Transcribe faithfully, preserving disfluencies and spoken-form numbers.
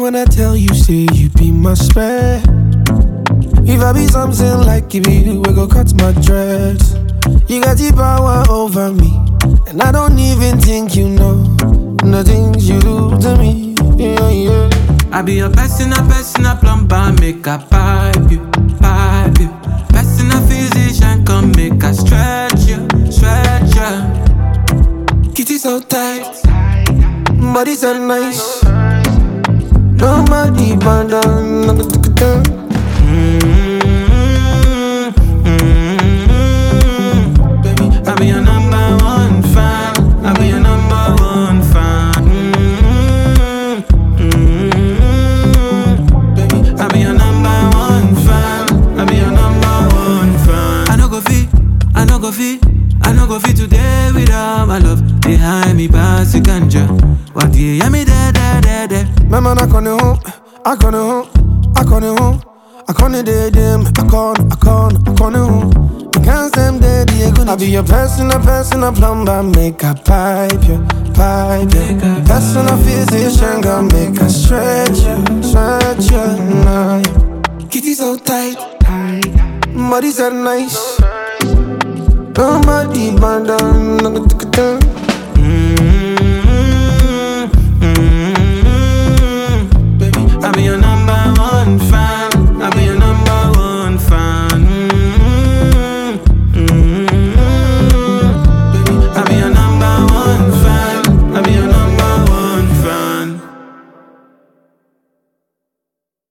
when I tell you, say you be my spread. If I be something like it be you, we go cut my dreads. You got the power over me, and I don't even think you know the things you do to me. Yeah, yeah. I be a personal, personal plumber, make a pipe you, pipe you. Personal physician, come make a stretch you, stretch you. Kitty so tight, body so nice. No my deep and down, no go take it down. Mm-hmm, mm-hmm. Baby, I be your number one fan. I be your number one fan. Mm-hmm, mm-hmm. Baby, I be your number one fan. I be your number one fan. I no go fit, I no go fit, I no go fit today without my love. Behind me, pass the ganja. What do you hear me there, there, there, there? My man, I can't home, I can't home, I can't home. I can't date them, I can't, I can't, I can't home. You can't stand there, they're gonna be your personal, personal plumber, make a pipe, yeah, pipe, yeah. Personal physician, gonna make a stretch, yeah, stretch, yeah, nah. Kitty so tight, body so nice. Nobody but down, I'm gonna take it down. Mm-hmm, mm-hmm. Baby, I be your